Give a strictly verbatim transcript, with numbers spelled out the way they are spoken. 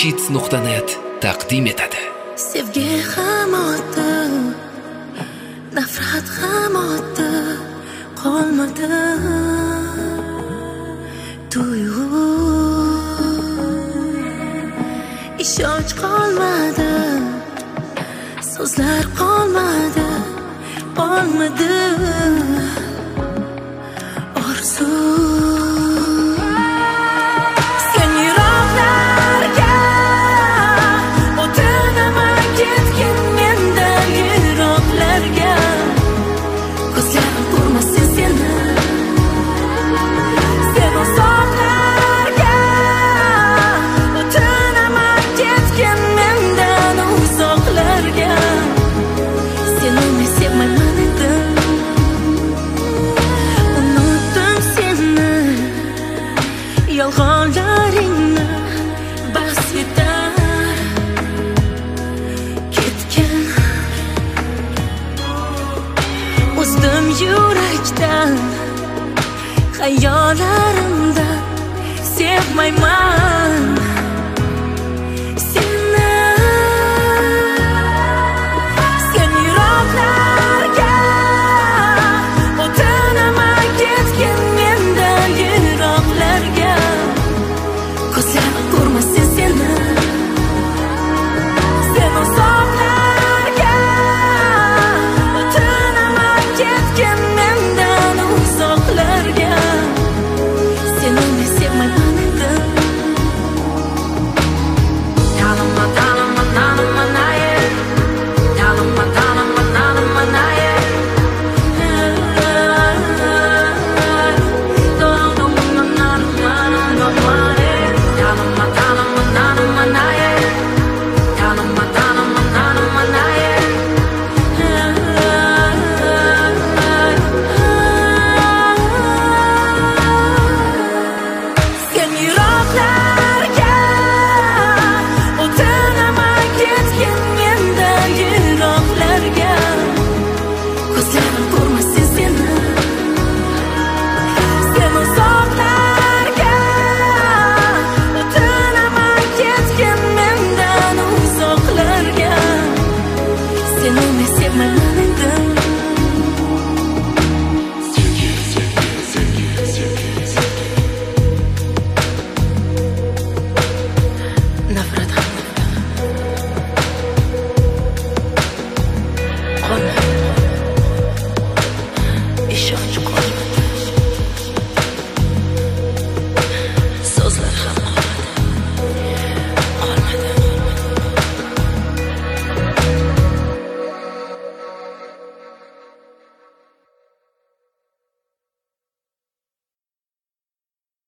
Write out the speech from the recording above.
cheats nuqta net taqdim etadi. Sevgi ham o'tdi, nafrat ham o'tdi, qolmadi tuyg'u, ishonch qolmadi, so'zlar qolmadi, qolmadi orzu. Yolg'onlaringni bas yetar ketgan, uzdim yurakdan, xayollarimda sevmayman seni. Sen yiroqlarga o'tinaman ketgan, mendan yiroqlarga ko'zlarim ko'rmasin seni. Sen uzoqlarga o'tinaman ketgan, mendan uzoqlarga. Seni men sevmayman endi. Tanima, tanima, tanima, naye. Tanima, tanima, tanima, naye. Seni men sevmayman endi.